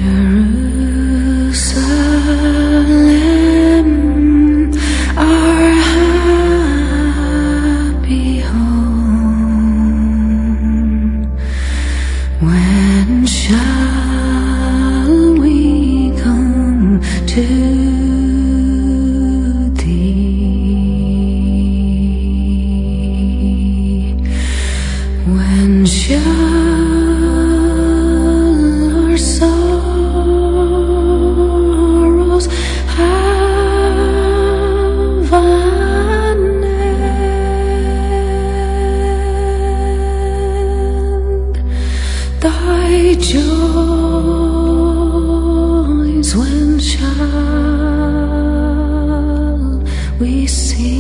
Jerusalem, our happy home. When shall we come to thee? When shall our sorrows have an end? Thy joys, when shall we see?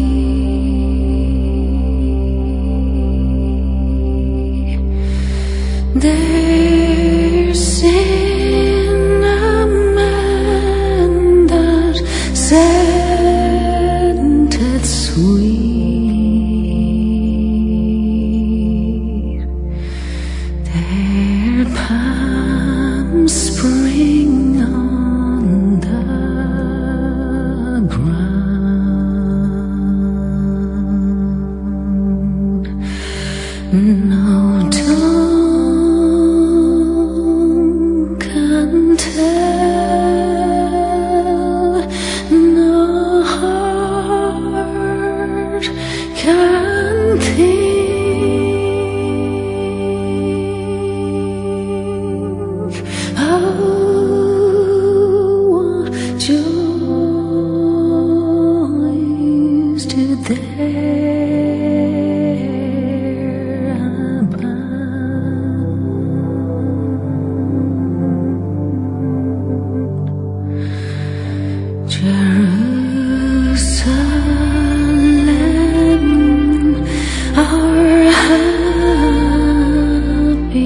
There's in a man that scenteth sweet. Their palms spring on the ground. No tongue can tell, no heart can think. Oh, joys to their abound. Jerusalem, our happy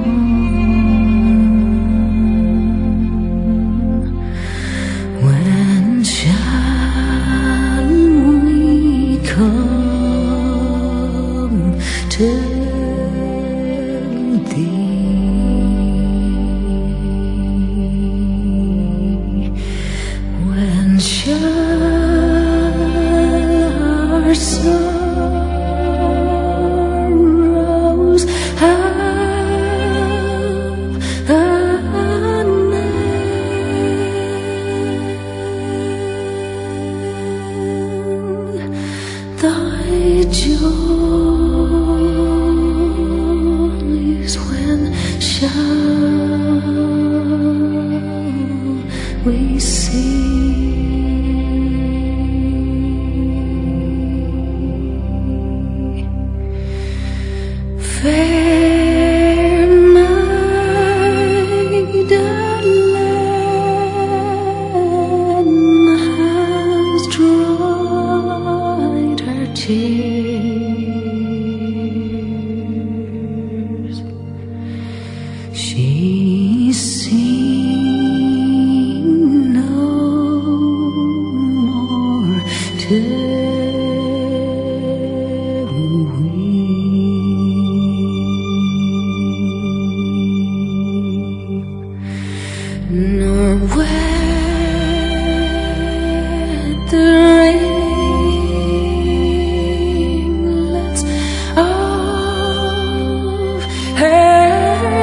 home. When shall we come to thee? When shall our sorrows have an end? Thy joys, when shall we see? Fair Magdalene has dried her tears. She's seen no more to nor wet the ringlets of her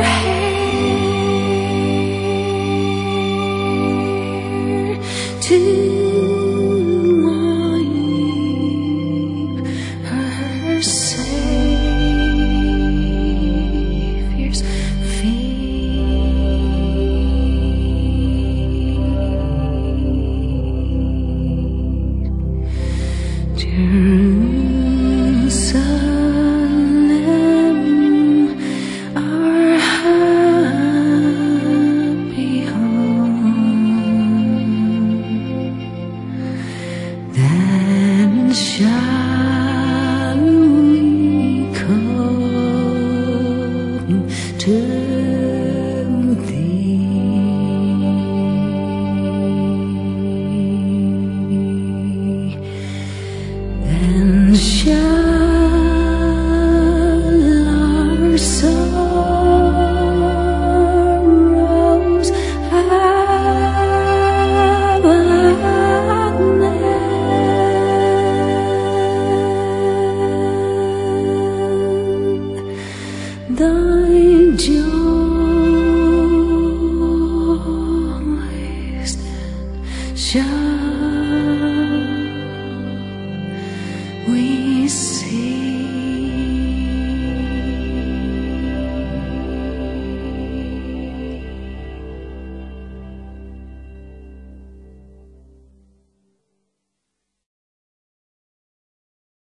hair to wipe her Savior's feet. thy joy.